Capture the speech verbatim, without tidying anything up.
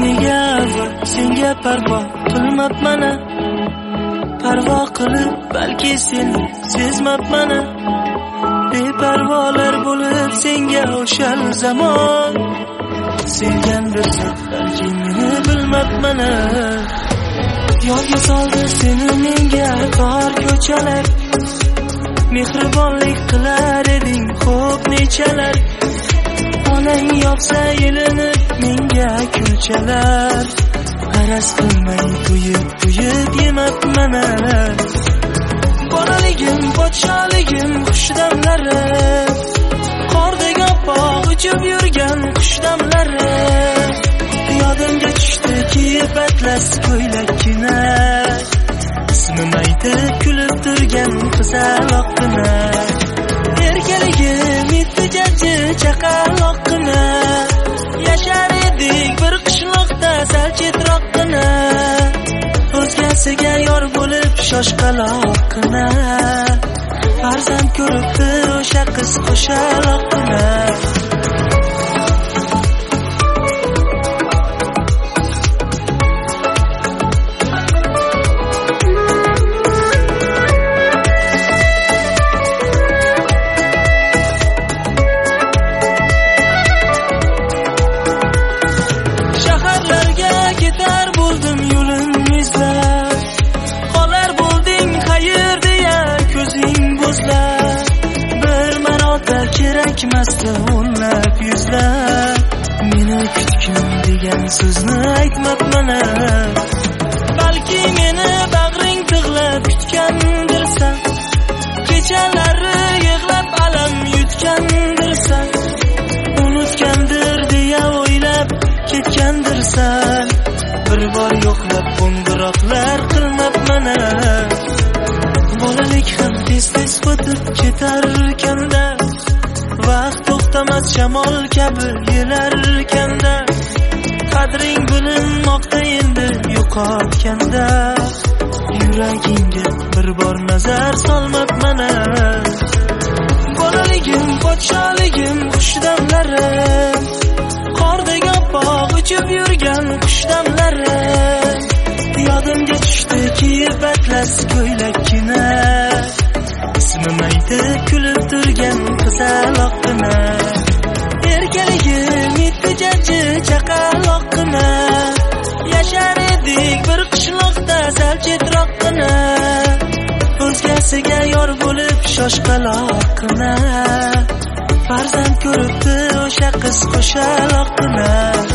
nega avval senga parvo qilmabman, parvo qilib balki seni sezmabman. Beparvolar bo'lib senga o'shal zamon, sevgandirsan balki meni bilmabman. Yolga soldi seni menga tor ko'chalar, mehribonlik qilar eding xo'p nechalar. Onang yopsa yelini menga kulchalar, araz qilmay to'yib to'yib yemabman. Bolaligim podsholigim xushdamlari, qordagi oppoq uchib yurgan xushdamlari. Yodimga tushdi kiyib atlas ko'ylakkina, ismim aytib kulib turgan qizaloqqina. Erkaligim itti jajji chaqaloqqina, yashar edik bir qishloqda sal chetroqqina. O'zgasiga yor bo'lib shoshqaloqqina, farzand ko'ribdi o'sha qiz qo'shaloqqina. Kerakmasdi o'nlab yuzlab, meni kutgin degan so'zni aytmabman. Balki meni bag'ring tig'lab kutgandirsan, kechalari yig'lab alam yutgandirsan. Unutgandir deya o'ylab ketgandirsan, bir bor yo'qlab qo'ng'iroqlar qilmabman. Bolalik ham tez-tez o'tib ketarkanda, vaqt to'xtamas shamol kabi yelarkanda, qadring bilinmoqda endi yo'qotganda. Yuragingga bir bor nazar solmabman. Bolaligim podsholigim xushdamlari, qordagi oppoq uchib yurgan xushdamlari. Yodimga tushdi kiyib atlas ko'ylakkina, ismim aytib kulib turgan qizaloqqina. Erkaligim itti jajji chaqaloqqina, yashar edik bir qishloqda sal chetroqqina. O'zgasiga yor bo'lib shoshqaloqqina, farzand ko'ribdi o'sha qiz qo'shaloqqina.